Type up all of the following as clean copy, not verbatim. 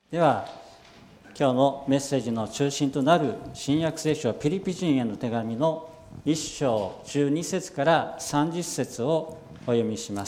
では今日のメッセージの中心となる新約聖書ピリピ人への手紙の1章12節から30節をお読みします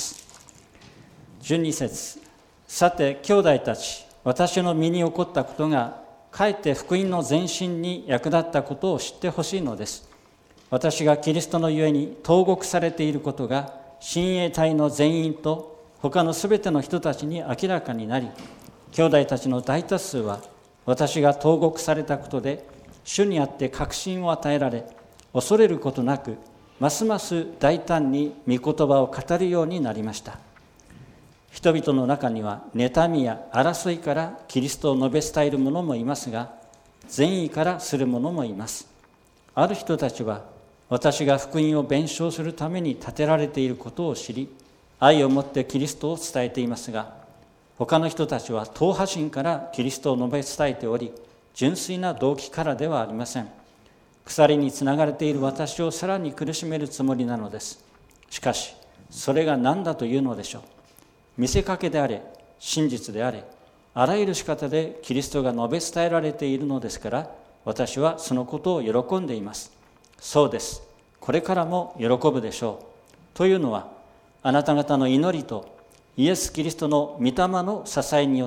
。12節、さて兄弟たち、私の身に起こったことがかえって福音の前進に役立ったことを知ってほしいのです。私がキリストのゆえに投獄されていることが親衛隊の全員と他のすべての人たちに明らかになり、兄弟たちの大多数は私が投獄されたことで主にあって確信を与えられ、恐れることなくますます大胆に御言葉を語るようになりました。人々の中には妬みや争いからキリストを述べ伝える者もいますが、善意からする者もいます。ある人たちは私が福音を弁償するために立てられていることを知り、愛を持ってキリストを伝えていますが、他の人たちは党派心からキリストを述べ伝えており、純粋な動機からではありません。鎖につながれている私をさらに苦しめるつもりなのです。しかしそれが何だというのでしょう。見せかけであれ真実であれ、あらゆる仕方でキリストが述べ伝えられているのですから、私はそのことを喜んでいます。そうです、これからも喜ぶでしょう。というのは、あなた方の祈りとイエス・キリストの御霊の支えによって、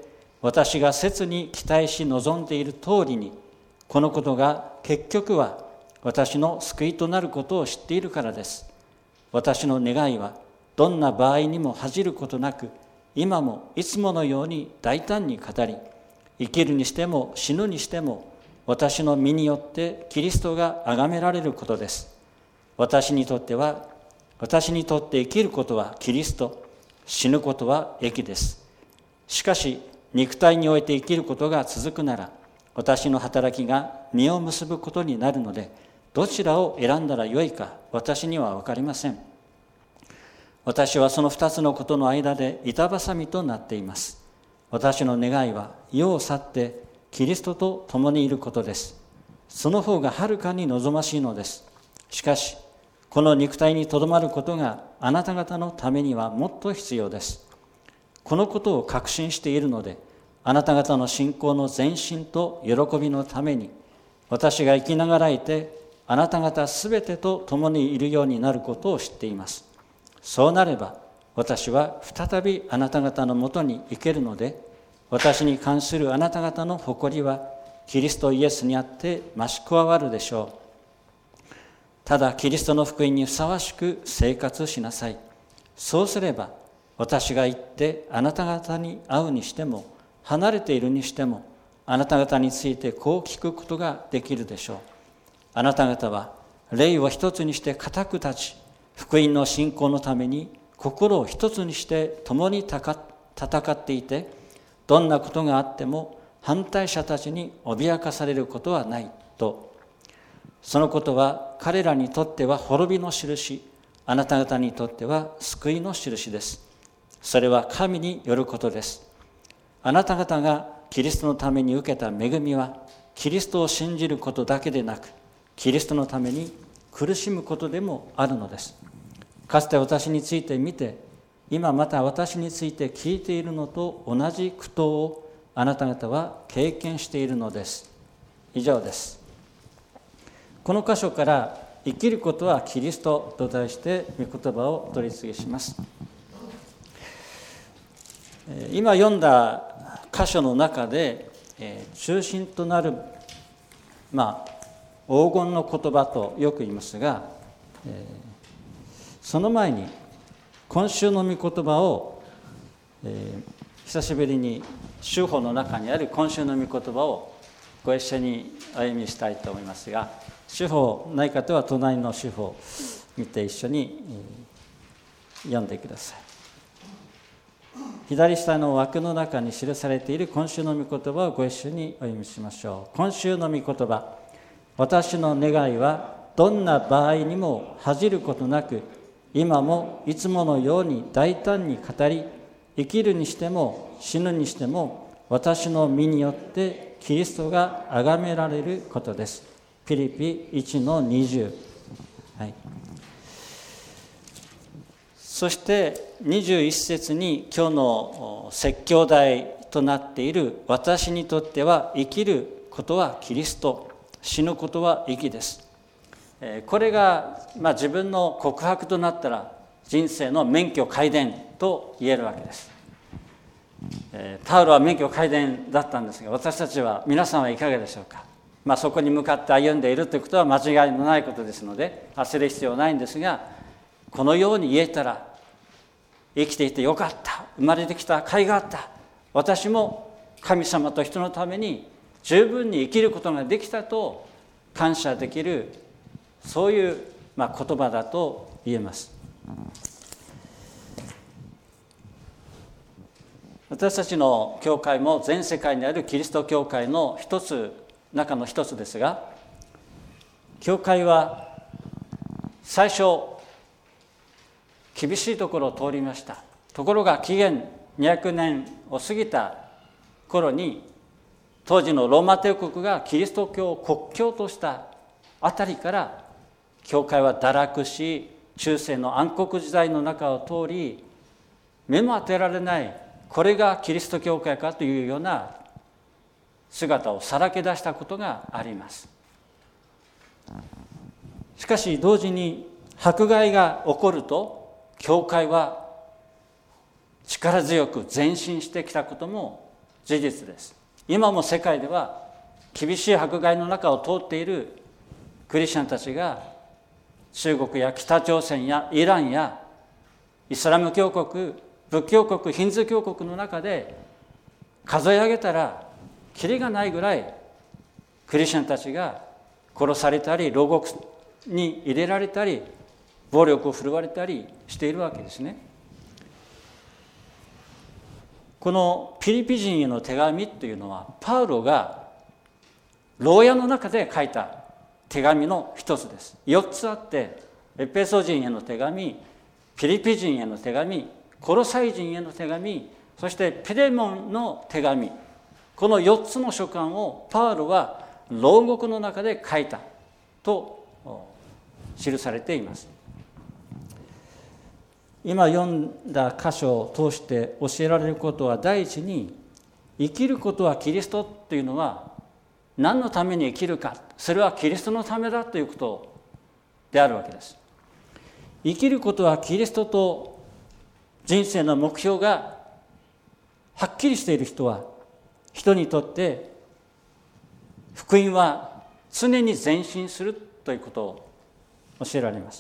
私が切に期待し望んでいる通りに、このことが結局は私の救いとなることを知っているからです。私の願いはどんな場合にも恥じることなく、今もいつものように大胆に語り、生きるにしても死ぬにしても私の身によってキリストが崇められることです。私にとって生きることはキリスト、死ぬことは益です。しかし肉体において生きることが続くなら、私の働きが実を結ぶことになるので、どちらを選んだらよいか私には分かりません。私はその2つのことの間で板挟みとなっています。私の願いは世を去ってキリストと共にいることです。その方がはるかに望ましいのです。しかしこの肉体にとどまることがあなた方のためにはもっと必要です。このことを確信しているので、あなた方の信仰の前進と喜びのために、私が生きながらえてあなた方すべてと共にいるようになることを知っています。そうなれば私は再びあなた方のもとに行けるので、私に関するあなた方の誇りはキリストイエスにあって増し加わるでしょう。ただキリストの福音にふさわしく生活しなさい。そうすれば私が行ってあなた方に会うにしても離れているにしても、あなた方についてこう聞くことができるでしょう。あなた方は霊を一つにして固く立ち、福音の信仰のために心を一つにして共に戦っていて、どんなことがあっても反対者たちに脅かされることはないと。そのことは彼らにとっては滅びの印、あなた方にとっては救いの印です。それは神によることです。あなた方がキリストのために受けた恵みは、キリストを信じることだけでなく、キリストのために苦しむことでもあるのです。かつて私について見て、今また私について聞いているのと同じ苦闘をあなた方は経験しているのです。以上です。この箇所から生きることはキリストと題して御言葉を取り次ぎします。今読んだ箇所の中で中心となる黄金の言葉とよく言いますが、その前に今週の御言葉を、久しぶりに主法の中にある今週の御言葉をご一緒にお読みしたいと思いますが、主法ない方は隣の主法を見て一緒に読んでください。左下の枠の中に記されている今週の御言葉をご一緒にお読みしましょう。今週の御言葉、私の願いはどんな場合にも恥じることなく、今もいつものように大胆に語り、生きるにしても死ぬにしても私の身によってキリストが崇められることです。ピリピ 1-20、はい、そして21節に今日の説教題となっている私にとっては生きることはキリスト、死ぬことは意義です。これが、自分の告白となったら人生の免許皆伝と言えるわけです。パウロは免許皆伝だったんですが、私たちは皆さんはいかがでしょうか。そこに向かって歩んでいるということは間違いのないことですので焦る必要はないんですが、このように言えたら生きていてよかった、生まれてきた甲斐があった、私も神様と人のために十分に生きることができたと感謝できる、そういう言葉だと言えます。私たちの教会も全世界にあるキリスト教会の中の一つですが、教会は最初厳しいところを通りました。ところが紀元200年を過ぎた頃に、当時のローマ帝国がキリスト教を国教としたあたりから教会は堕落し、中世の暗黒時代の中を通り、目も当てられない、これがキリスト教会かというような姿をさらけ出したことがあります。しかし同時に迫害が起こると、教会は力強く前進してきたことも事実です。今も世界では厳しい迫害の中を通っているクリスチャンたちが、中国や北朝鮮やイランやイスラム教国、仏教国、ヒンズー教国の中で数え上げたらキリがないぐらいクリスチャンたちが殺されたり、牢獄に入れられたり、暴力を振るわれたりしているわけですね。このピリピ人への手紙というのは、パウロが牢屋の中で書いた手紙の一つです。4つあって、エペソ人への手紙、ピリピ人への手紙、コロサイ人への手紙、そしてピレモンの手紙、この4つの書簡をパウロは牢獄の中で書いたと記されています。今読んだ箇所を通して教えられることは、第一に生きることはキリストというのは何のために生きるか、それはキリストのためだということであるわけです。生きることはキリストと人生の目標がはっきりしている人にとって福音は常に前進するということを教えられます。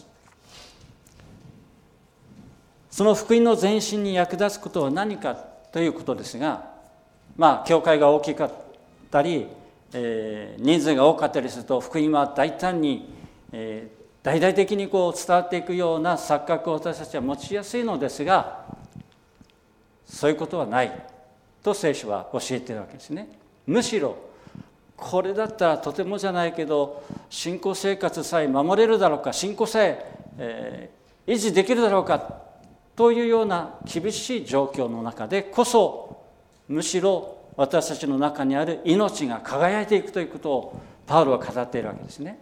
その福音の前進に役立つことは何かということですが、教会が大きかったり、人数が多かったりすると、福音は大胆に、大々的に伝わっていくような錯覚を私たちは持ちやすいのですが、そういうことはないと聖書は教えているわけですね。むしろこれだったらとてもじゃないけど、信仰生活さえ守れるだろうか、信仰さえ維持できるだろうかというような厳しい状況の中でこそ、むしろ私たちの中にある命が輝いていくということをパウロは語っているわけですね。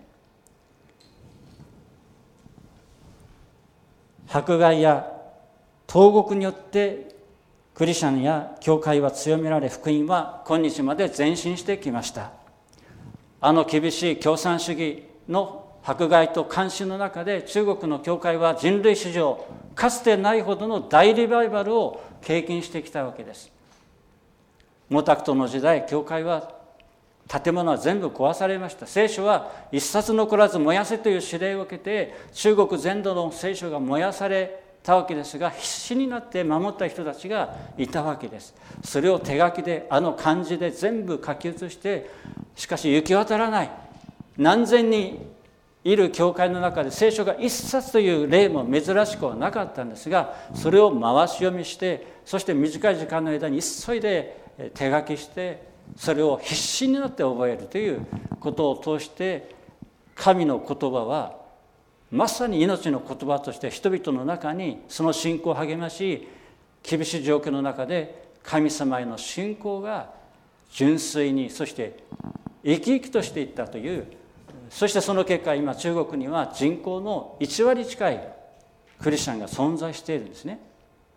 迫害や投獄によってクリスチャンや教会は強められ、福音は今日まで前進してきました。厳しい共産主義の迫害と監視の中で、中国の教会は人類史上かつてないほどの大リバイバルを経験してきたわけです。毛沢東の時代、教会は建物は全部壊されました。聖書は一冊残らず燃やせという指令を受けて、中国全土の聖書が燃やされたわけですが、必死になって守った人たちがいたわけです。それを手書きで、漢字で全部書き写して、しかし行き渡らない、何千人いる教会の中で聖書が一冊という例も珍しくはなかったんですが、それを回し読みして、そして短い時間の間に急いで手書きして、それを必死になって覚えるということを通して、神の言葉はまさに命の言葉として人々の中にその信仰を励まし、厳しい状況の中で神様への信仰が純粋に、そして生き生きとしていったという、そしてその結果、今中国には人口の1割近いクリスチャンが存在しているんですね。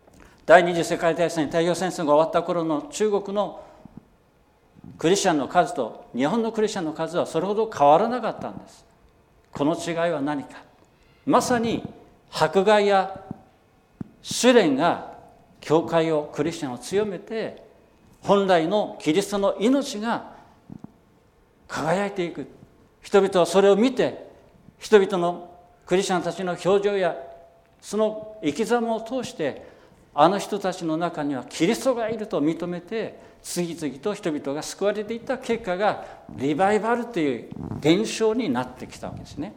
第二次世界大戦、太平洋戦争が終わった頃の中国のクリスチャンの数と日本のクリスチャンの数はそれほど変わらなかったんです。この違いは何か。まさに迫害や試練が教会を、クリスチャンを強めて、本来のキリストの命が輝いていく。人々はそれを見て、人々のクリスチャンたちの表情やその生き様を通して、あの人たちの中にはキリストがいると認めて、次々と人々が救われていった結果がリバイバルという現象になってきたわけですね。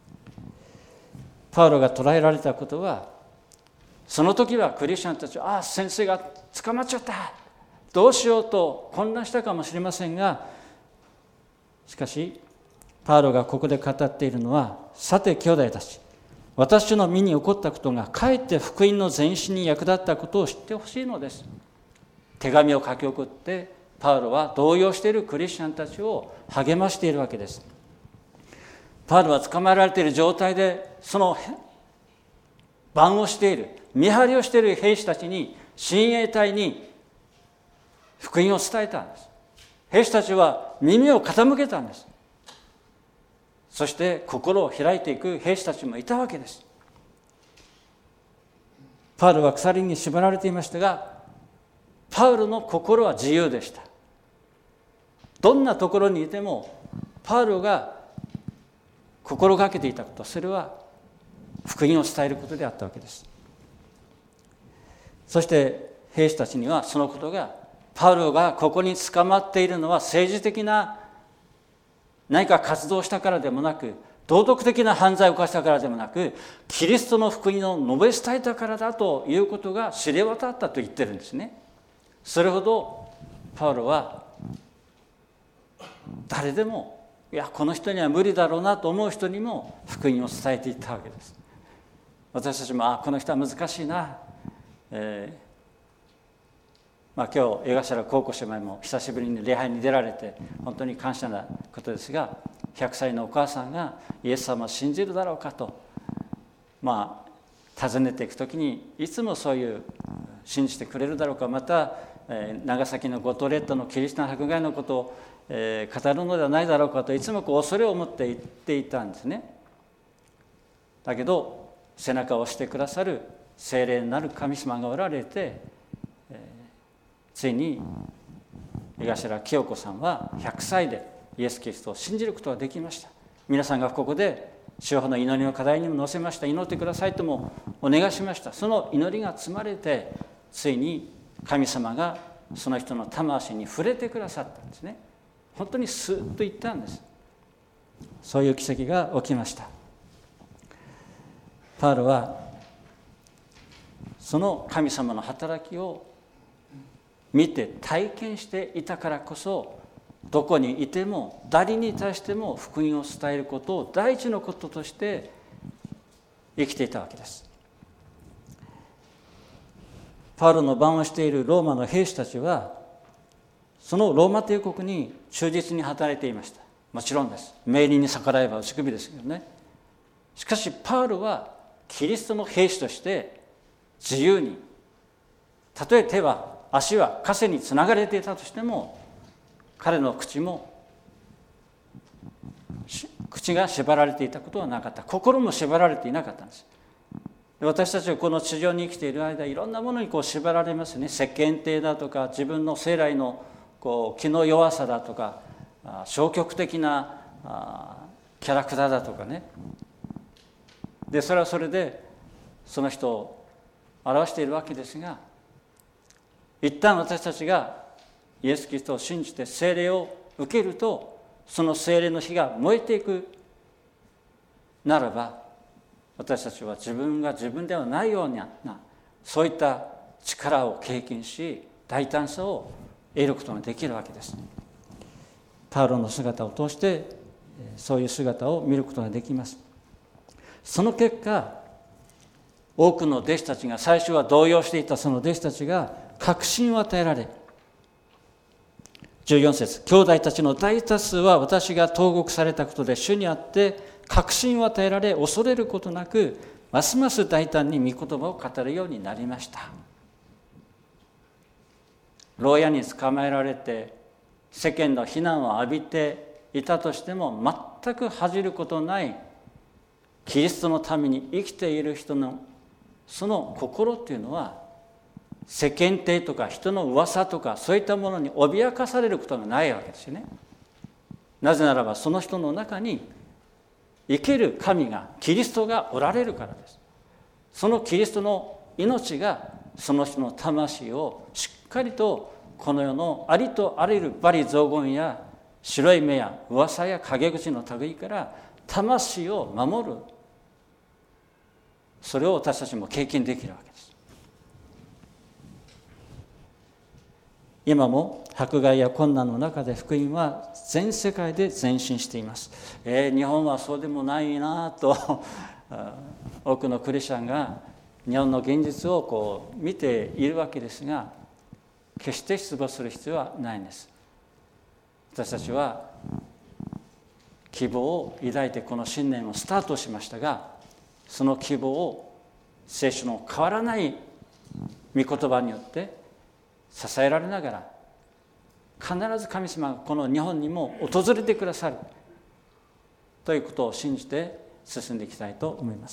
パウロが捉えられたことは、その時はクリスチャンたちは、先生が捕まっちゃった、どうしようと混乱したかもしれませんが、しかしパウロがここで語っているのは、さて兄弟たち、私の身に起こったことがかえって福音の前進に役立ったことを知ってほしいのです。手紙を書き送ってパウロは動揺しているクリスチャンたちを励ましているわけです。パウロは捕まえられている状態で、その番をしている、見張りをしている兵士たちに、親衛隊に福音を伝えたんです。兵士たちは耳を傾けたんです。そして心を開いていく兵士たちもいたわけです。パウロは鎖に縛られていましたが、パウロの心は自由でした。どんなところにいてもパウロが心がけていたこと、それは福音を伝えることであったわけです。そして兵士たちにはそのことが、パウロがここに捕まっているのは政治的な何か活動したからでもなく、道徳的な犯罪を犯したからでもなく、キリストの福音を述べ伝えたからだということが知れ渡ったと言ってるんですね。それほどパウロは誰でも、いやこの人には無理だろうなと思う人にも福音を伝えていったわけです。私たちもこの人は難しいな、今日江頭高校姉妹も久しぶりに礼拝に出られて本当に感謝なことですが、100歳のお母さんがイエス様を信じるだろうかと尋ねていくときに、いつもそういう信じてくれるだろうか、また長崎の五島列島のキリストの迫害のことを語るのではないだろうかと、いつも恐れを持って言っていたんですね。だけど背中を押してくださる聖霊なる神様がおられて、ついに江頭清子さんは100歳でイエス・キリストを信じることができました。皆さんがここで主の祈りの課題にも載せました。祈ってくださいともお願いしました。その祈りが積まれて、ついに神様がその人の魂に触れてくださったんですね。本当にスーッと言ったんです。そういう奇跡が起きました。パウロはその神様の働きを見て体験していたからこそ、どこにいても誰に対しても福音を伝えることを第一のこととして生きていたわけです。パウロの番をしているローマの兵士たちは、そのローマ帝国に忠実に働いていました。もちろんです。命令に逆らえば打ち首ですけどね。しかしパウロはキリストの兵士として自由に、たとえ手は足は枷につながれていたとしても、彼の口が縛られていたことはなかった。心も縛られていなかったんです。私たちはこの地上に生きている間、いろんなものに縛られますね。世間体だとか、自分の生来の気の弱さだとか、消極的なキャラクターだとかね。でそれはそれでその人を表しているわけですが、一旦私たちがイエス・キリストを信じて聖霊を受けると、その聖霊の火が燃えていくならば、私たちは自分が自分ではないようなそういった力を経験し、大胆さを得ることができるわけです。パウロの姿を通してそういう姿を見ることができます。その結果、多くの弟子たちが、最初は動揺していたその弟子たちが確信を与えられ、14節、兄弟たちの大多数は私が投獄されたことで主にあって確信を与えられ、恐れることなくますます大胆に御言葉を語るようになりました。 牢屋に捕まえられて世間の非難を浴びていたとしても、全く恥じることないキリストのために生きている人のその心っていうのは、世間体とか人の噂とかそういったものに脅かされることがないわけですよね。なぜならばその人の中に生ける神が、キリストがおられるからです。そのキリストの命がその人の魂をしっかりとこの世のありとあらゆる罵詈雑言や白い目や噂や陰口の類から魂を守る、それを私たちも経験できるわけです。今も迫害や困難の中で福音は全世界で前進しています。日本はそうでもないなと多くのクリスチャンが日本の現実を見ているわけですが、決して失望する必要はないんです。私たちは希望を抱いてこの新年をスタートしましたが、その希望を聖書の変わらない御言葉によって支えられながら、必ず神様がこの日本にも訪れてくださるということを信じて進んでいきたいと思います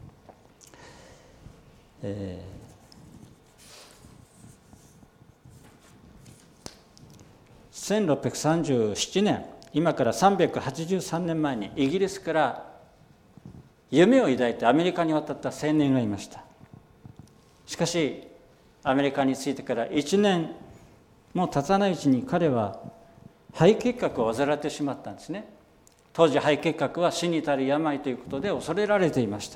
。1637年、今から383年前にイギリスから夢を抱いてアメリカに渡った青年がいました。しかしアメリカに着いてから1年も経たないうちに彼は肺結核を患ってしまったんですね。当時肺結核は死に至る病ということで恐れられていました。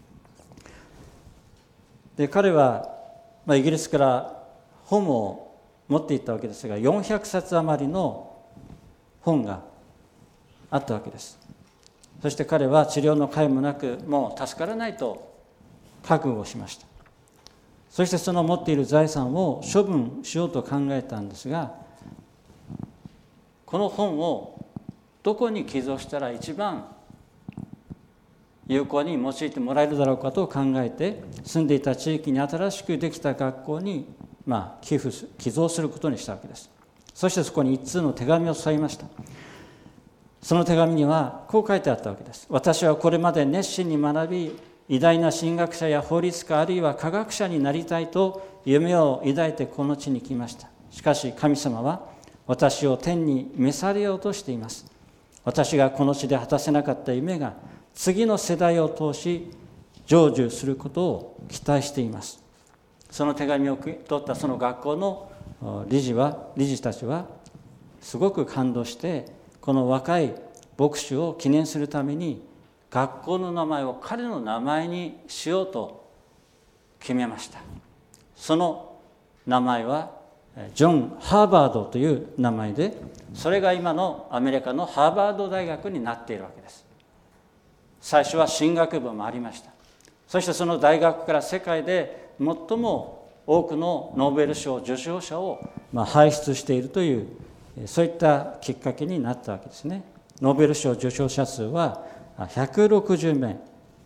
で彼は、イギリスから本を持っていったわけですが、400冊余りの本があったわけです。そして彼は治療の甲斐もなく、もう助からないと覚悟をしました。そしてその持っている財産を処分しようと考えたんですが、この本をどこに寄贈したら一番有効に用いてもらえるだろうかと考えて、住んでいた地域に新しくできた学校に寄贈することにしたわけです。そしてそこに一通の手紙を添えました。その手紙にはこう書いてあったわけです。私はこれまで熱心に学び、偉大な神学者や法律家あるいは科学者になりたいと夢を抱いてこの地に来ました。しかし神様は私を天に召されようとしています。私がこの地で果たせなかった夢が次の世代を通し成就することを期待しています。その手紙を取ったその学校の理事たちはすごく感動して、この若い牧師を記念するために学校の名前を彼の名前にしようと決めました。その名前はジョン・ハーバードという名前で、それが今のアメリカのハーバード大学になっているわけです。最初は神学部もありました。そしてその大学から世界で最も多くのノーベル賞受賞者を輩出しているという、そういったきっかけになったわけですね。ノーベル賞受賞者数は160名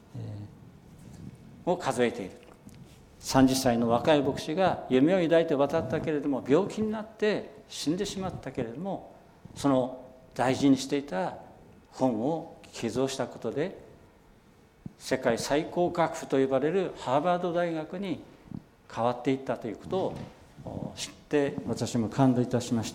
を数えている。30歳の若い牧師が夢を抱いて渡ったけれども、病気になって死んでしまったけれども、その大事にしていた本を寄贈したことで、世界最高学府と呼ばれるハーバード大学に変わっていったということを知って、私も感動いたしました。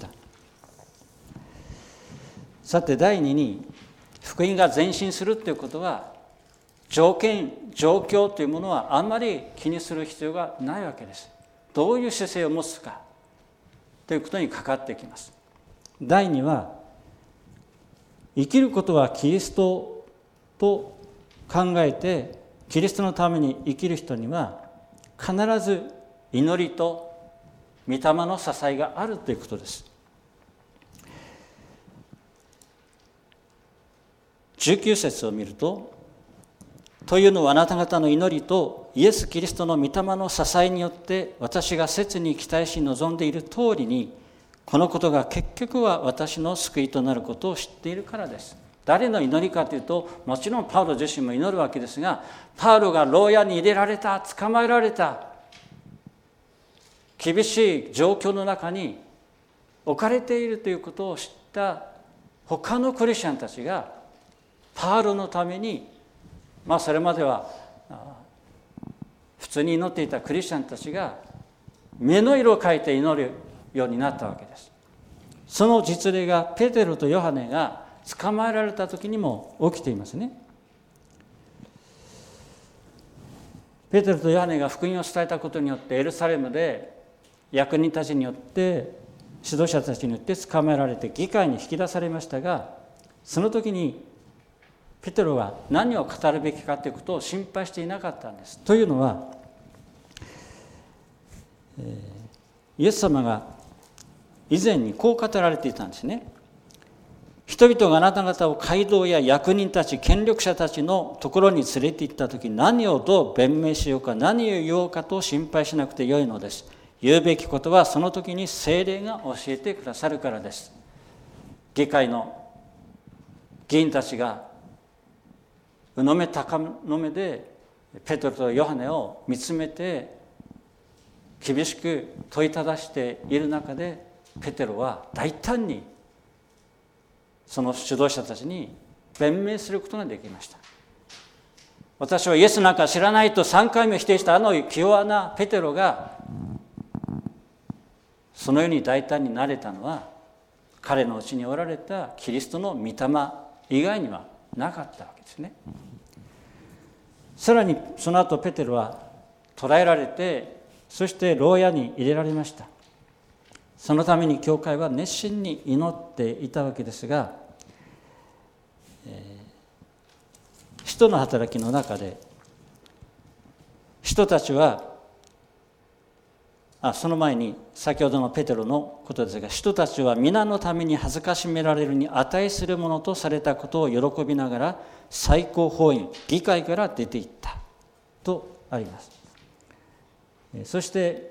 さて第2に、福音が前進するということは、条件状況というものはあんまり気にする必要がないわけです。どういう姿勢を持つかということにかかってきます。第2は、生きることはキリストと考えてキリストのために生きる人には必ず祈りと御霊の支えがあるということです。19節を見ると、というのはあなた方の祈りとイエス・キリストの御霊の支えによって私が切に期待し望んでいる通りに、このことが結局は私の救いとなることを知っているからです。誰の祈りかというと、もちろんパウロ自身も祈るわけですが、パウロが牢屋に入れられた、捕まえられた、 厳しい状況の中に置かれているということを知った他のクリスチャンたちがパウロのために、それまでは普通に祈っていたクリスチャンたちが目の色を変えて祈るようになったわけです。その実例がペテロとヨハネが捕まえられた時にも起きていますね。ペテロとヨハネが福音を伝えたことによってエルサレムで役人たちによって指導者たちによって捕まえられて議会に引き出されましたが、その時にペテロは何を語るべきかということを心配していなかったんです。というのは、イエス様が以前にこう語られていたんですね。人々があなた方を街道や役人たち、権力者たちのところに連れて行ったとき、何をどう弁明しようか、何を言おうかと心配しなくてよいのです。言うべきことはその時に聖霊が教えてくださるからです。議会の議員たちがうのめ高の目でペテロとヨハネを見つめて厳しく問いただしている中で、ペテロは大胆にその指導者たちに弁明することができました。私はイエスなんか知らないと3回目否定したあの気弱なペテロがそのように大胆になれたのは、彼のうちにおられたキリストの御霊以外にはなかったわけですね。さらにその後ペテロは捕らえられて、そして牢屋に入れられました。そのために教会は熱心に祈っていたわけですが、使徒の働きの中で人たちはその前に先ほどのペテロのことですが、人たちは皆のために恥ずかしめられるに値するものとされたことを喜びながら最高法院議会から出ていったとあります。そして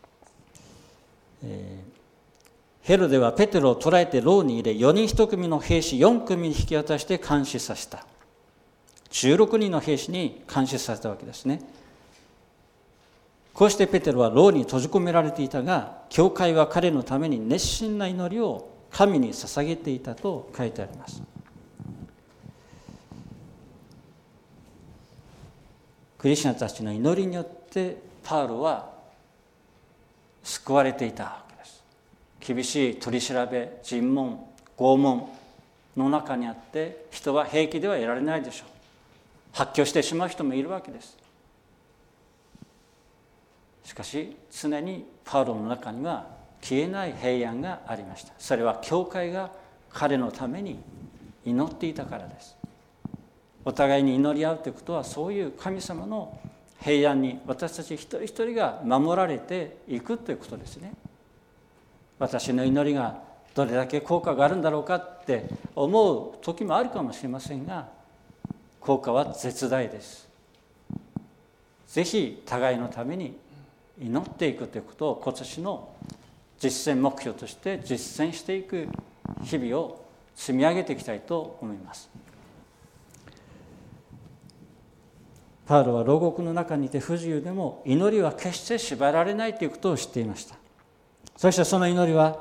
ヘロデはペテロを捕らえて牢に入れ、4人1組の兵士4組に引き渡して監視させた。16人の兵士に監視させたわけですね。こうしてペテロは牢に閉じ込められていたが、教会は彼のために熱心な祈りを神に捧げていたと書いてあります。クリスチャンたちの祈りによってパウロは救われていたわけです。厳しい取り調べ、尋問、拷問の中にあって人は平気ではいられないでしょう。発狂してしまう人もいるわけです。しかし常にパウロの中には消えない平安がありました。それは教会が彼のために祈っていたからです。お互いに祈り合うということは、そういう神様の平安に私たち一人一人が守られていくということですね。私の祈りがどれだけ効果があるんだろうかって思う時もあるかもしれませんが、効果は絶大です。ぜひ互いのために祈っていくということを今年の実践目標として実践していく日々を積み上げていきたいと思います。パウロは牢獄の中にいて不自由でも祈りは決して縛られないということを知っていました。そしてその祈りは、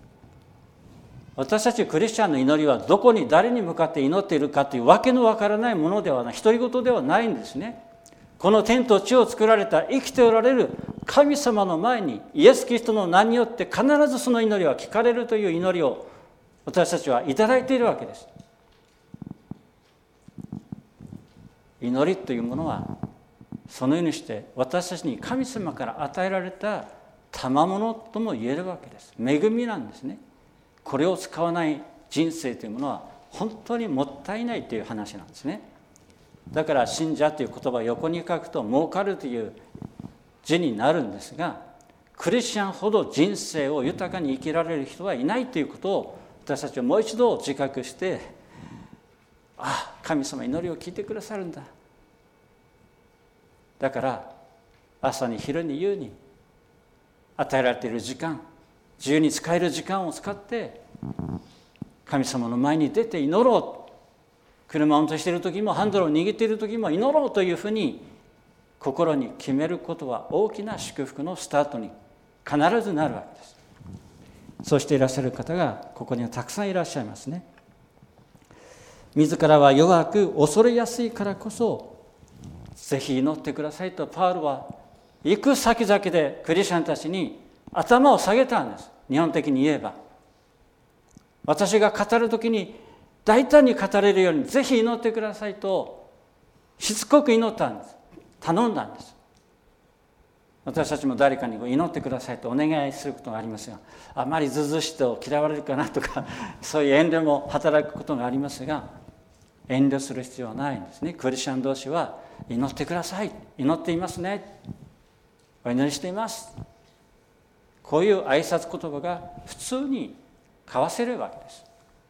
私たちクリスチャンの祈りはどこに誰に向かって祈っているかというわけのわからないものではない、独り言ではないんですね。この天と地を作られた生きておられる神様の前にイエス・キリストの名によって必ずその祈りは聞かれるという祈りを私たちはいただいているわけです。祈りというものはそのようにして私たちに神様から与えられた賜物とも言えるわけです。恵みなんですね。これを使わない人生というものは本当にもったいないという話なんですね。だから信者という言葉を横に書くと儲かるという字になるんですが、クリスチャンほど人生を豊かに生きられる人はいないということを私たちはもう一度自覚して、神様祈りを聞いてくださるんだ。だから朝に昼に夕に与えられている時間、自由に使える時間を使って神様の前に出て祈ろう。車を運転している時もハンドルを握っている時も祈ろうというふうに心に決めることは大きな祝福のスタートに必ずなるわけです。そうしていらっしゃる方がここにはたくさんいらっしゃいますね。自らは弱く恐れやすいからこそ、ぜひ祈ってくださいとパウロは行く先々でクリスチャンたちに頭を下げたんです。日本的に言えば、私が語るときに大胆に語れるようにぜひ祈ってくださいとしつこく祈ったんです。頼んだんです。私たちも誰かに祈ってくださいとお願いすることがありますが、あまりずうずうしいと嫌われるかなとかそういう遠慮も働くことがありますが、遠慮する必要はないんですね。クリスチャン同士は祈ってください、祈っていますね、お祈りしています、こういう挨拶言葉が普通に交わせるわけです。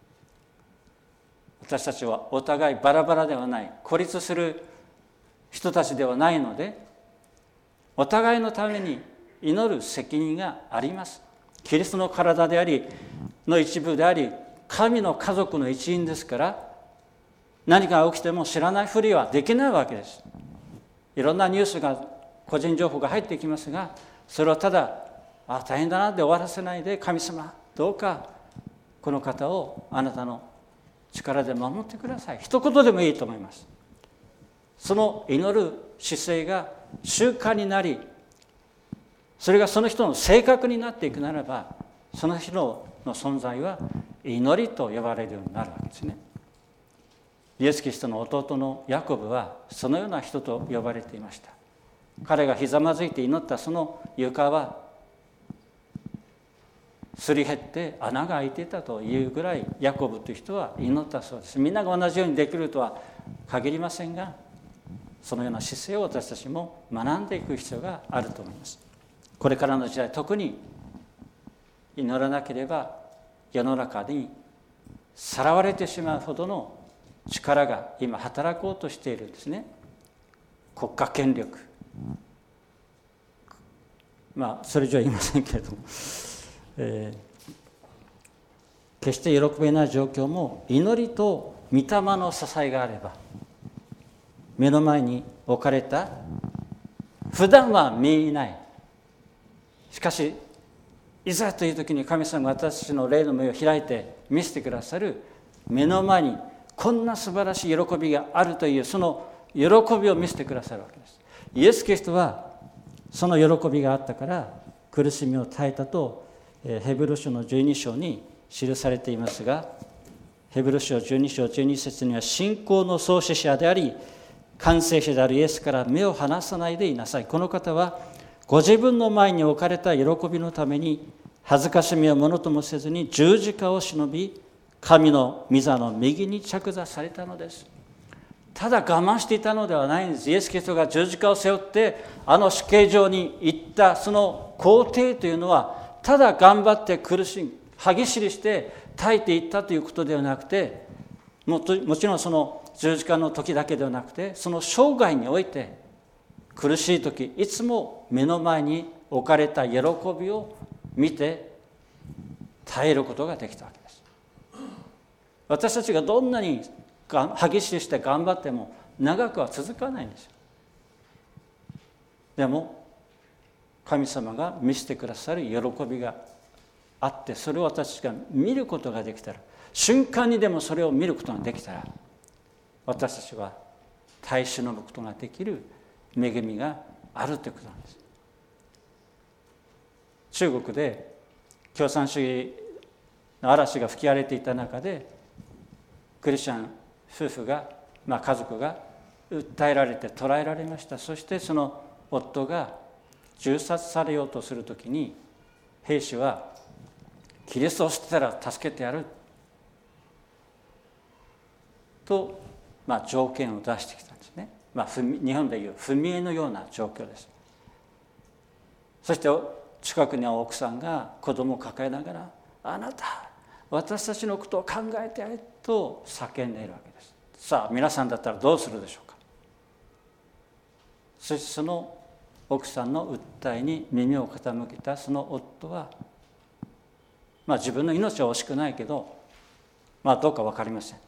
私たちはお互いバラバラではない、孤立する人たちではないので、お互いのために祈る責任があります。キリストの体でありの一部であり、神の家族の一員ですから、何が起きても知らないふりはできないわけです。いろんなニュースが、個人情報が入ってきますが、それをただ大変だなで終わらせないで、神様どうかこの方をあなたの力で守ってください、一言でもいいと思います。その祈る姿勢が習慣になり、それがその人の性格になっていくならば、その人の存在は祈りと呼ばれるようになるわけですね。イエス・キリストの弟のヤコブはそのような人と呼ばれていました。彼がひざまずいて祈ったその床はすり減って穴が開いていたというぐらい、ヤコブという人は祈ったそうです。みんなが同じようにできるとは限りませんが、そのような姿勢を私たちも学んでいく必要があると思います。これからの時代、特に祈らなければ世の中にさらわれてしまうほどの力が今働こうとしているんですね。国家権力、それ以上は言いませんけれども、決して喜べない状況も祈りと御霊の支えがあれば、目の前に置かれた普段は見えない、しかしいざという時に神様が私たちの霊の目を開いて見せてくださる、目の前にこんな素晴らしい喜びがあるという、その喜びを見せてくださるわけです。イエス・キリストはその喜びがあったから苦しみを耐えたとヘブル書の12章に記されていますが、ヘブル書12章12節には、信仰の創始者であり完成者であるイエスから目を離さないでいなさい。この方はご自分の前に置かれた喜びのために恥ずかしみをものともせずに十字架を忍び、神の御座の右に着座されたのです。ただ我慢していたのではないんです。イエス・キリストが十字架を背負って死刑場に行ったその工程というのは、ただ頑張って苦しみ歯ぎしりして耐えていったということではなくて、もちろんその十字架の時だけではなくて、その生涯において苦しい時、いつも目の前に置かれた喜びを見て耐えることができたわけです。私たちがどんなに歯ぎしりして頑張っても長くは続かないんですよ。でも神様が見せてくださる喜びがあって、それを私たちが見ることができたら、瞬間にでもそれを見ることができたら、私たちは耐え忍ぶことができる恵みがあるということなんです。中国で共産主義の嵐が吹き荒れていた中で、クリスチャン夫婦が、家族が訴えられて捕らえられました。そしてその夫が銃殺されようとするときに、兵士はキリストを知ってたら助けてやると、条件を出してきたんですね。日本でいう踏み絵のような状況です。そして近くには奥さんが子供を抱えながら、あなた私たちのことを考えてやれと叫んでいるわけです。さあ皆さんだったらどうするでしょうか。そしてその奥さんの訴えに耳を傾けたその夫は、自分の命は惜しくないけど、どうか分かりません。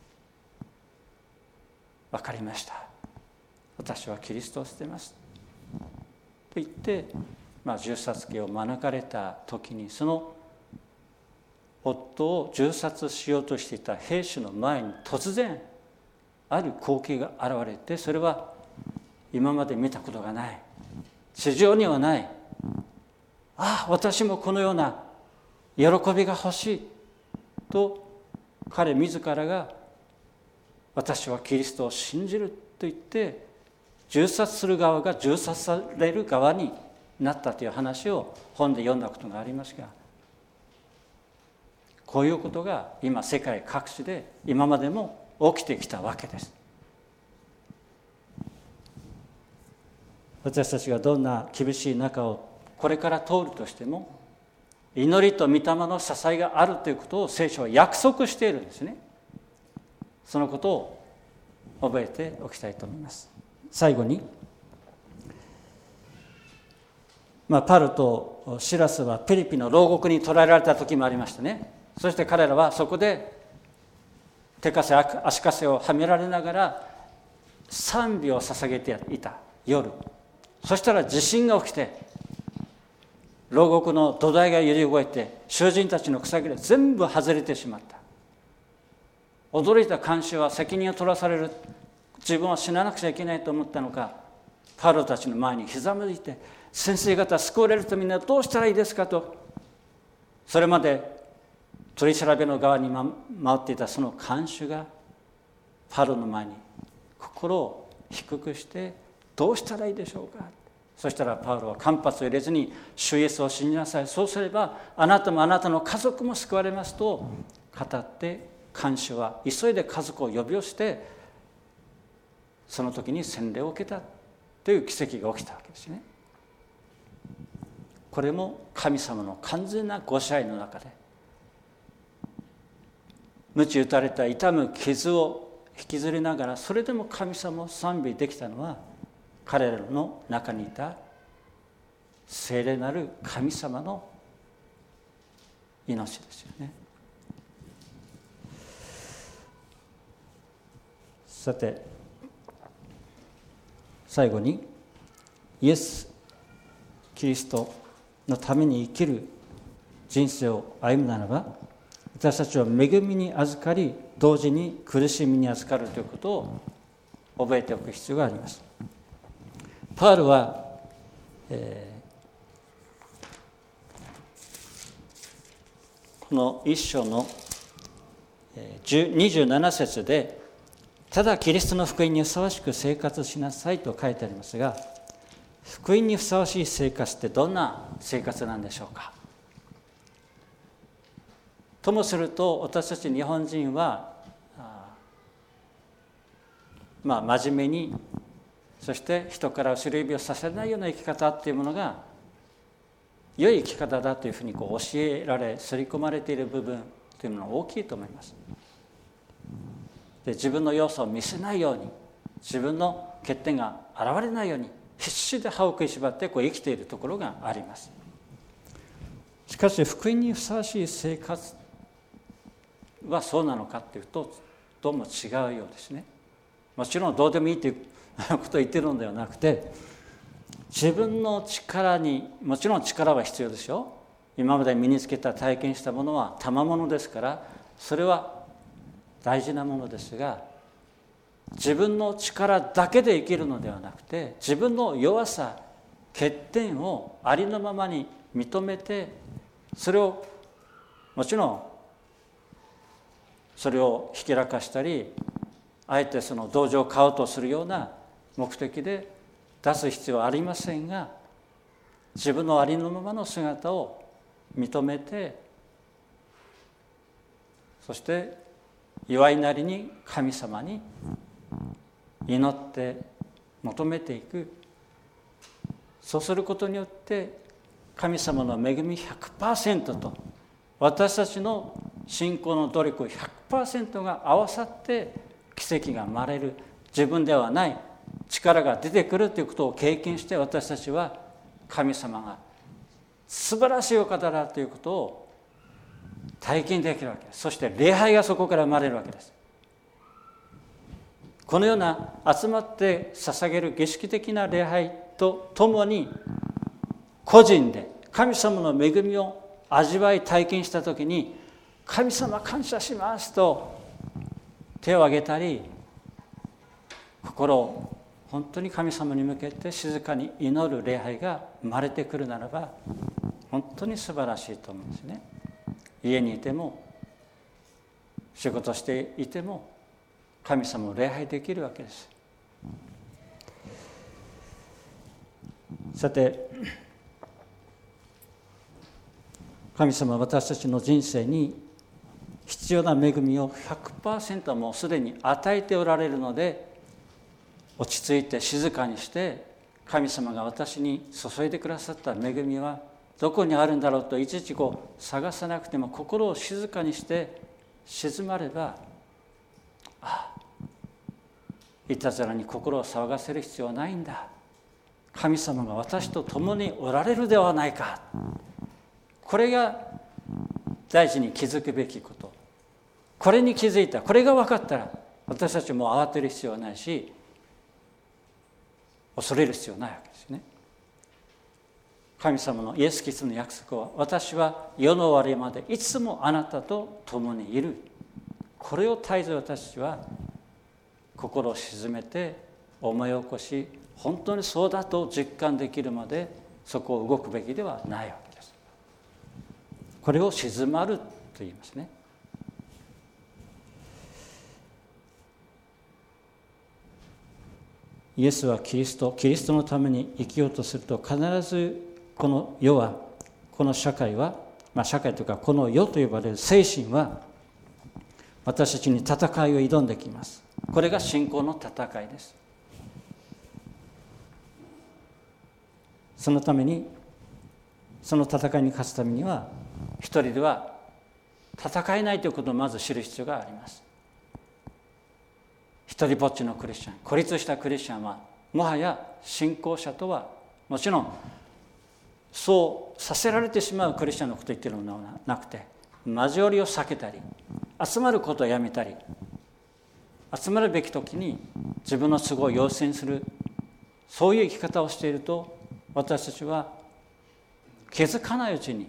分かりました。私はキリストを捨てます。と言って銃殺刑を免れた時に、その夫を銃殺しようとしていた兵士の前に突然ある光景が現れて、それは今まで見たことがない、地上にはない、私もこのような喜びが欲しいと彼自らが、私はキリストを信じると言って銃殺する側が銃殺される側になったという話を本で読んだことがありますが、こういうことが今世界各地で今までも起きてきたわけです。私たちがどんな厳しい中をこれから通るとしても、祈りと御霊の支えがあるということを聖書は約束しているんですね。そのことを覚えておきたいと思います。最後に、パウロとシラスはピリピの牢獄に捕らえられた時もありましたね。そして彼らはそこで手かせ足かせをはめられながら賛美を捧げていた夜。そしたら地震が起きて、牢獄の土台が揺れ動いて、囚人たちの鎖が全部外れてしまった。驚いた看守は責任を取らされる、自分は死ななくちゃいけないと思ったのか、パウロたちの前にひざまずいて、先生方救われるためにはどうしたらいいですかと、それまで取り調べの側に回っていたその看守がパウロの前に心を低くして、どうしたらいいでしょうか。そしたらパウロは間髪を入れずに、主イエスを信じなさい、そうすればあなたもあなたの家族も救われますと語って、看守は急いで家族を呼び寄せて、その時に洗礼を受けたという奇跡が起きたわけですね。これも神様の完全なご支配の中で、鞭打たれた痛む傷を引きずりながら、それでも神様を賛美できたのは、彼らの中にいた聖霊なる神様の命ですよね。さて、最後に、イエス・キリストのために生きる人生を歩むならば、私たちは恵みに預かり、同時に苦しみに預かるということを覚えておく必要があります。パウロは、この一章の27節で、ただキリストの福音にふさわしく生活しなさいと書いてありますが、福音にふさわしい生活ってどんな生活なんでしょうか。ともすると、私たち日本人は真面目に、そして人から後ろ指をさせないような生き方っていうものが良い生き方だというふうに教えられ、刷り込まれている部分というのは大きいと思います。で、自分の要素を見せないように、自分の欠点が現れないように必死で歯を食いしばって生きているところがあります。しかし福音にふさわしい生活はそうなのかというと、どうも違うようですね。もちろんどうでもいいということを言ってるのではなくて、自分の力に、もちろん力は必要ですよ。今まで身につけた体験したものは賜物ですから、それは大事なものですが、自分の力だけで生きるのではなくて、自分の弱さ、欠点をありのままに認めて、それをもちろんそれをひけらかしたり、あえてその同情を買おうとするような目的で出す必要はありませんが、自分のありのままの姿を認めて、そして弱いなりに神様に祈って求めていく。そうすることによって神様の恵み 100% と私たちの信仰の努力 100% が合わさって奇跡が生まれる。自分ではない力が出てくるということを経験して、私たちは神様が素晴らしいお方だということを体験できるわけです。そして礼拝がそこから生まれるわけです。このような集まって捧げる儀式的な礼拝とともに、 個人で神様の恵みを味わい体験したときに、神様感謝しますと手を挙げたり、心を本当に神様に向けて静かに祈る礼拝が生まれてくるならば、本当に素晴らしいと思うんですね。家にいても仕事していても神様を礼拝できるわけです。さて、神様は私たちの人生に必要な恵みを 100% もうすでに与えておられるので、落ち着いて静かにして、神様が私に注いでくださった恵みはどこにあるんだろうといちいち探さなくても、心を静かにして静まれば、いたずらに心を騒がせる必要はないんだ、神様が私と共におられるではないか、これが大事に気づくべきこと。これに気づいた、これが分かったら、私たちも慌てる必要はないし、恐れる必要はないわけですね。神様のイエス・キリストの約束は、私は世の終わりまでいつもあなたと共にいる。これを絶えず私たちは心を静めて思い起こし、本当にそうだと実感できるまでそこを動くべきではないわけです。これを静まると言いますね。イエスはキリストのために生きようとすると、必ずこの世は、この社会は、社会というかこの世と呼ばれる精神は私たちに戦いを挑んできます。これが信仰の戦いです。そのために、その戦いに勝つためには、一人では戦えないということをまず知る必要があります。一人ぼっちのクリスチャン、孤立したクリスチャンは、もはや信仰者とは、もちろんそうさせられてしまうクリスチャンのことを言っているのではなくて、交わりを避けたり、集まることをやめたり、集まるべき時に自分の都合を優先する、そういう生き方をしていると、私たちは気づかないうちに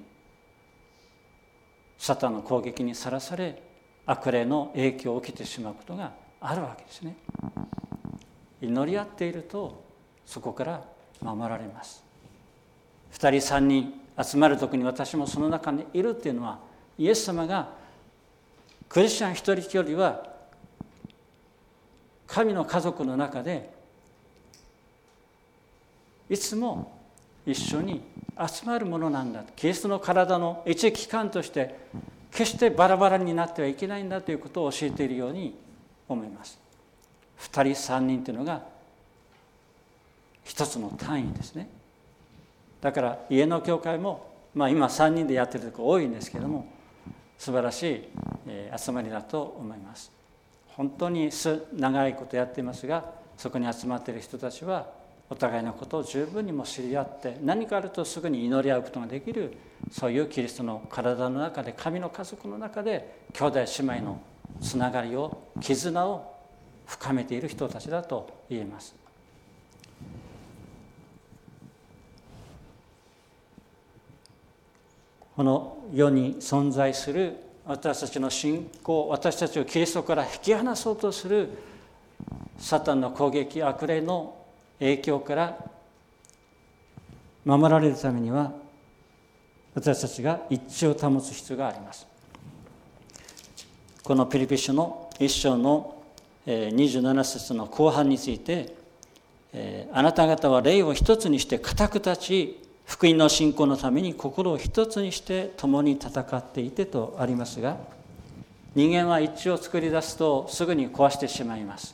サタンの攻撃にさらされ、悪霊の影響を受けてしまうことがあるわけですね。祈り合っているとそこから守られます。2人3人集まる時に私もその中にいるっていうのは、イエス様がクリスチャン一人一人は神の家族の中でいつも一緒に集まるものなんだ、キリストの体の一機関として決してバラバラになってはいけないんだということを教えているように思います。2人3人というのが一つの単位ですね。だから家の教会も、今3人でやってるところ多いんですけども、素晴らしい集まりだと思います。本当に長いことやっていますが、そこに集まっている人たちはお互いのことを十分にも知り合って、何かあるとすぐに祈り合うことができる、そういうキリストの体の中で、神の家族の中で兄弟姉妹のつながりを、絆を深めている人たちだと言えます。この世に存在する私たちの信仰、私たちをキリストから引き離そうとするサタンの攻撃、悪霊の影響から守られるためには、私たちが一致を保つ必要があります。このピリピ書の1章の27節の後半について、あなた方は霊を一つにして固く立ち、福音の信仰のために心を一つにして共に戦っていてとありますが、人間は一致を作り出すとすぐに壊してしまいます。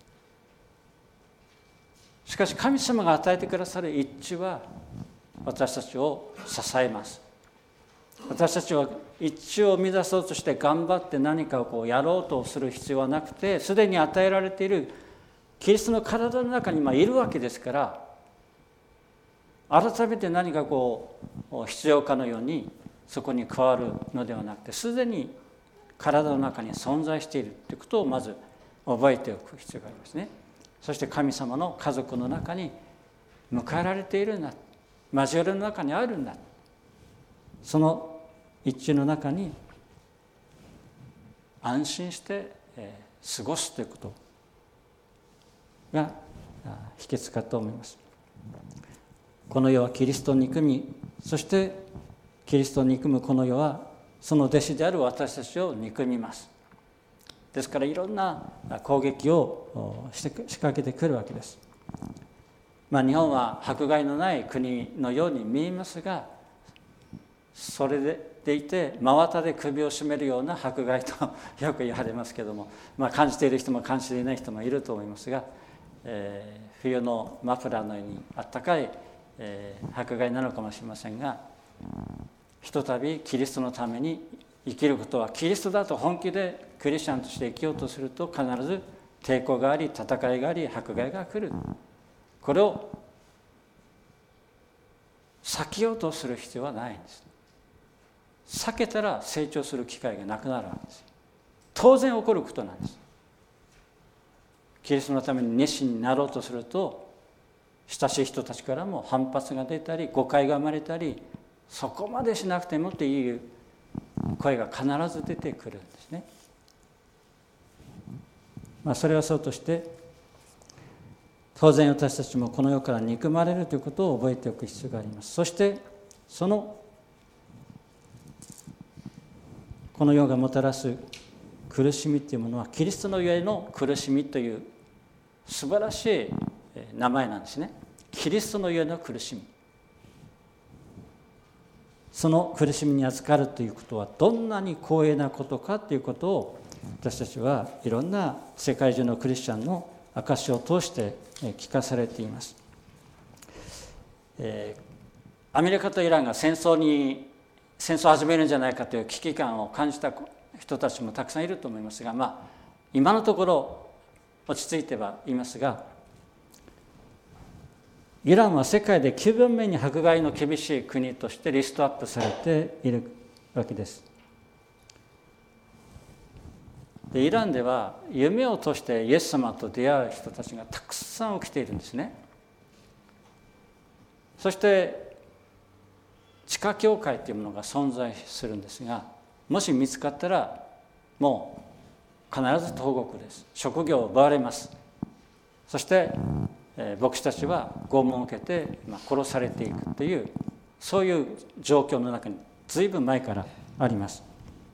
しかし神様が与えてくださる一致は私たちを支えます。私たちは一致を生み出そうとして頑張って何かをやろうとする必要はなくて、すでに与えられているキリストの体の中にいるわけですから、改めて何か必要かのようにそこに加わるのではなくて、すでに体の中に存在しているということをまず覚えておく必要がありますね。そして神様の家族の中に迎えられているんだ、 交わりの中にあるんだ。その一致の中に安心して過ごすということが秘訣かと思います。この世はキリストを憎み、そしてキリストを憎むこの世はその弟子である私たちを憎みます。ですからいろんな攻撃を仕掛けてくるわけです。日本は迫害のない国のように見えますが、それでいて真綿で首を絞めるような迫害とよく言われますけども、感じている人も感じていない人もいると思いますが、冬のマフラーのようにあったかい、迫害なのかもしれませんが、ひとたびキリストのために生きることは、キリストだと本気でクリスチャンとして生きようとすると、必ず抵抗があり、戦いがあり、迫害が来る。これを避けようとする必要はないんです。避けたら成長する機会がなくなるわけです。当然起こることなんです。キリストのために熱心になろうとすると、親しい人たちからも反発が出たり、誤解が生まれたり、そこまでしなくてもっていう声が必ず出てくるんですね。それはそうとして、当然私たちもこの世から憎まれるということを覚えておく必要があります。そしてこの世がもたらす苦しみというものは、キリストのゆえの苦しみという素晴らしい名前なんですね。キリストのゆえの苦しみ。その苦しみに預かるということはどんなに光栄なことかということを、私たちはいろんな世界中のクリスチャンの証しを通して聞かされています。アメリカとイランが戦争を始めるんじゃないかという危機感を感じた人たちもたくさんいると思いますが、今のところ落ち着いてはいますが、イランは世界で9番目に迫害の厳しい国としてリストアップされているわけです。で、イランでは夢を通してイエス様と出会う人たちがたくさん起きているんですね。そして地下教会というものが存在するんですが、もし見つかったらもう必ず投獄です。職業を奪われます。そして牧師たちは拷問を受けて殺されていくという、そういう状況の中に随分前からあります。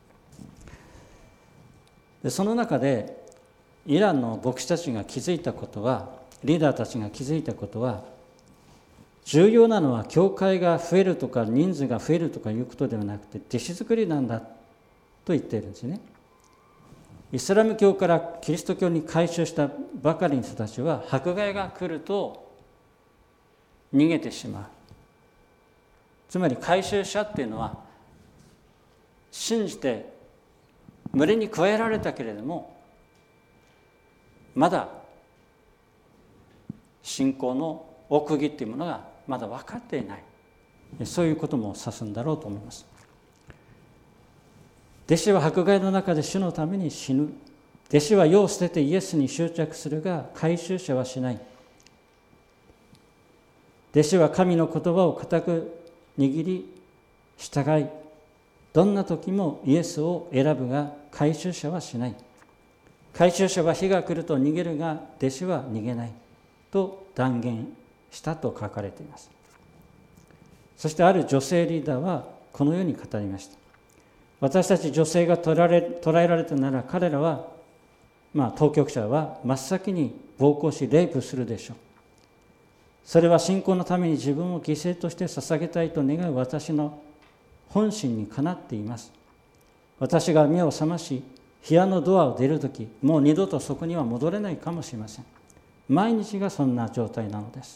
で、その中でイランの牧師たちが気づいたことは、リーダーたちが気づいたことは、重要なのは教会が増えるとか人数が増えるとかいうことではなくて、弟子作りなんだと言っているんですね。イスラム教からキリスト教に改宗したばかりの人たちは、迫害が来ると逃げてしまう。つまり改宗者っていうのは、信じて群れに加えられたけれども、まだ信仰の奥義っていうものがまだ分かっていない、そういうことも指すんだろうと思います。弟子は迫害の中で主のために死ぬ。弟子は世を捨ててイエスに執着するが、改宗者はしない。弟子は神の言葉を固く握り従い、どんな時もイエスを選ぶが、改宗者はしない。改宗者は火が来ると逃げるが、弟子は逃げないと断言したと書かれています。そしてある女性リーダーはこのように語りました。私たち女性が捕らえられたなら、彼らは、当局者は真っ先に暴行しレイプするでしょう。それは信仰のために自分を犠牲として捧げたいと願う私の本心にかなっています。私が目を覚まし部屋のドアを出るとき、もう二度とそこには戻れないかもしれません。毎日がそんな状態なのです。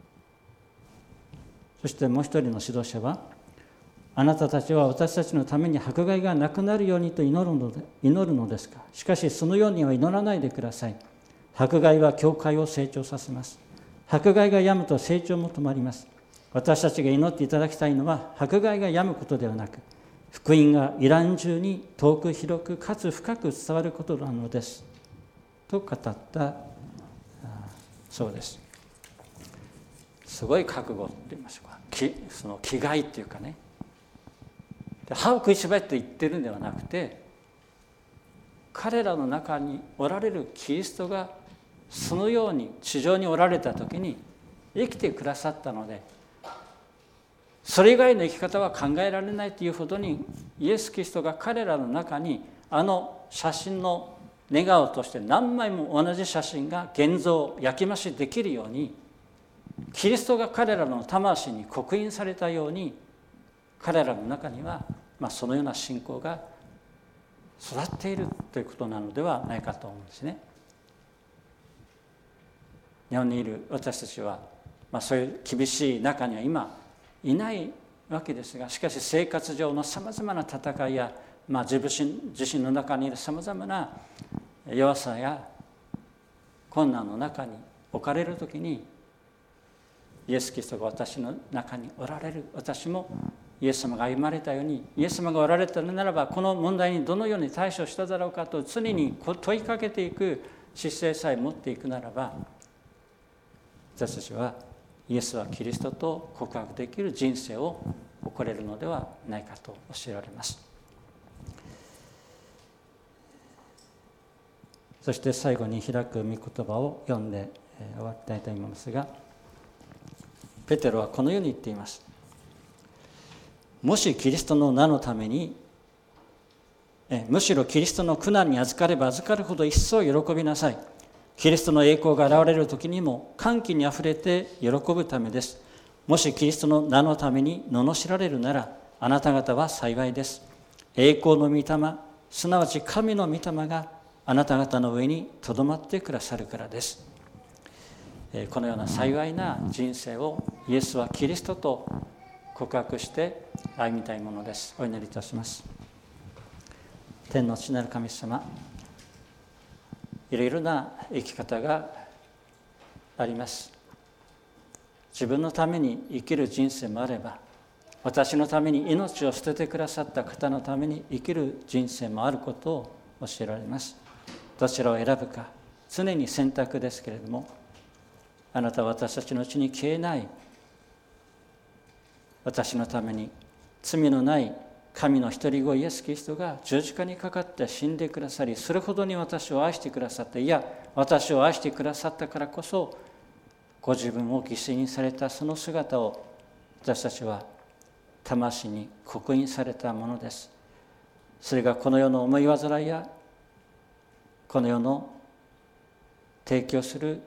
そしてもう一人の指導者は、あなたたちは私たちのために迫害がなくなるようにと祈るのですか。しかしそのようには祈らないでください。迫害は教会を成長させます。迫害が止むと成長も止まります。私たちが祈っていただきたいのは、迫害が止むことではなく、福音がイラン中に遠く広くかつ深く伝わることなのですと語ったそうです。 すごい覚悟って言いましょうか、その気概っていうかね、歯を食いしばって言ってるんではなくて、彼らの中におられるキリストがそのように地上におられた時に生きてくださったので、それ以外の生き方は考えられないというほどに、イエス・キリストが彼らの中にあの写真のネガをとして何枚も同じ写真が現像焼き増しできるように、キリストが彼らの魂に刻印されたように、彼らの中にはそのような信仰が育っているということなのではないかと思うんですね。日本にいる私たちは、そういう厳しい中には今いないわけですが、しかし生活上のさまざまな戦いや、自身の中にいるさまざまな弱さや困難の中に置かれるときに、イエス・キリストが私の中におられる、私もイエス様が歩まれたように、イエス様がおられたのならば、この問題にどのように対処しただろうかと常に問いかけていく姿勢さえ持っていくならば、私たちはイエスはキリストと告白できる人生を送れるのではないかと教えられます。そして最後に開く御言葉を読んで終わりたいと思いますが、ペテロはこのように言っています。もしキリストの名のために、むしろキリストの苦難に預かれば預かるほど一層喜びなさい。キリストの栄光が現れる時にも歓喜にあふれて喜ぶためです。もしキリストの名のために罵られるなら、あなた方は幸いです。栄光の御霊、すなわち神の御霊があなた方の上にとどまってくださるからです。このような幸いな人生をイエスはキリストと告白して歩みたいものです。お祈りいたします。天の父なる神様、いろいろな生き方があります。自分のために生きる人生もあれば、私のために命を捨ててくださった方のために生きる人生もあることを教えられます。どちらを選ぶか常に選択ですけれども、あなたは私たちのうちに消えない私のために罪のない神の一人子イエス・キリストが十字架にかかって死んでくださり、それほどに私を愛してくださった、いや私を愛してくださったからこそご自分を犠牲にされたその姿を私たちは魂に刻印されたものです。それがこの世の思い煩いやこの世の提供する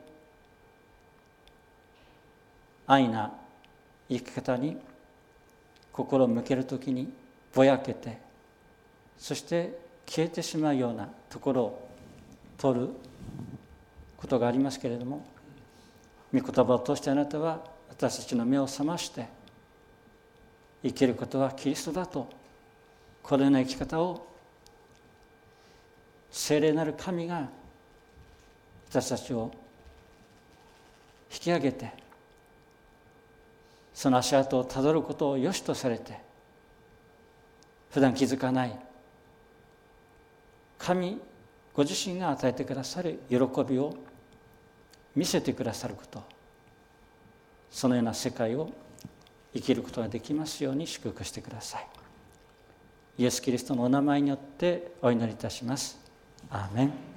安易な生き方に心を向けるときにぼやけて、そして消えてしまうようなところを通ることがありますけれども、御言葉を通してあなたは私たちの目を覚まして、生きることはキリストだと、このような生き方を聖霊なる神が私たちを引き上げて、その足跡をたどることを良しとされて、普段気づかない神ご自身が与えてくださる喜びを見せてくださること、そのような世界を生きることができますように祝福してください。イエス・キリストのお名前によってお祈りいたします。アーメン。